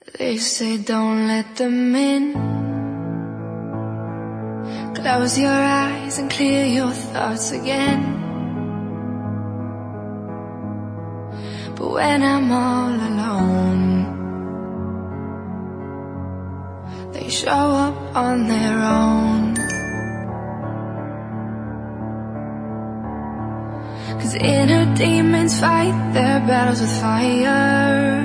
They say don't let them in. Close your eyes and clear your thoughts again. But when I'm all alone, they show up on their own. 'Cause inner demons fight their battles with fire.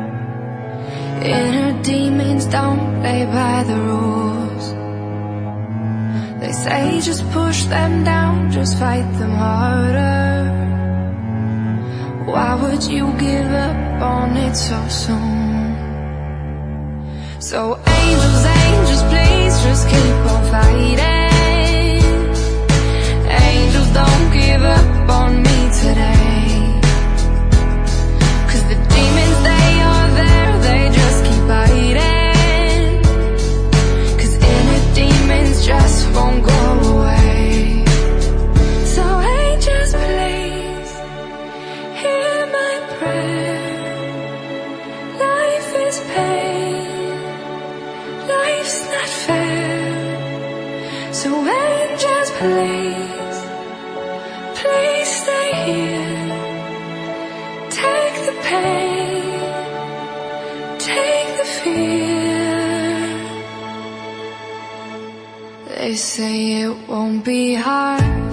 Inner demons don't play by the rules. They say just push them down, just fight them harder. Why would you give up on it so soon? So angels, angels, please just keep on fighting. Angels, don't give up on me today. 'Cause the demons, they are there, they just keep fighting. 'Cause inner demons just won't go away. So angels, please hear my prayer. Life is pain, life's not fair. So angels, please, please stay here. Take the pain, take the fear. They say it won't be hard,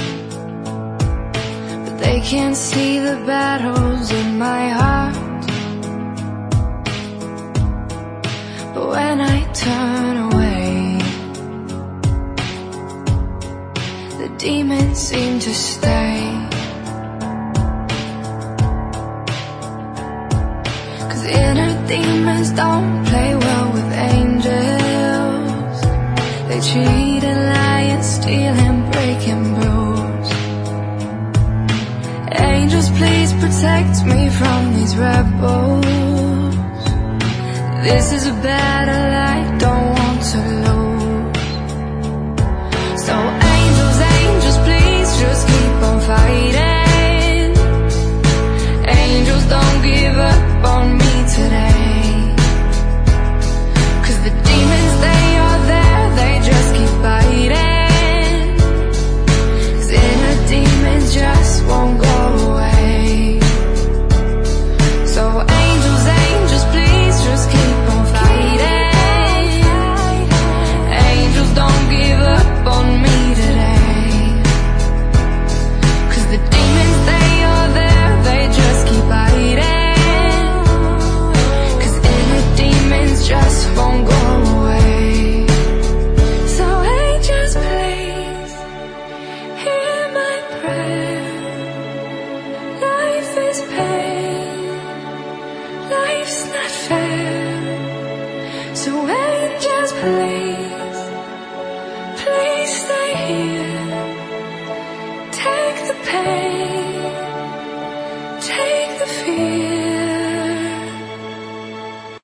but they can't see the battles in my heart. But when I turn away, the demons seem to stay. 'Cause inner demons don't play well with angels. They cheat and lie and steal and break and bruise. Angels, please protect me from these rebels. This is a battle I don't want to lose. So angels, angels, please just keep on fighting. Angels, don't give up on me today. 'Cause the demons, they are there, they just keep fighting. 'Cause inner demons just won't go away. So angels, angels, please just keep on fighting. Angels, don't give up on me today. 'Cause the demons, they are there, they just keep fighting. 'Cause inner demons just won't go away. So angels, please hear my prayer. Life is pain, life's not fair. So angels, please, please stay here. Take the pain, take the fear.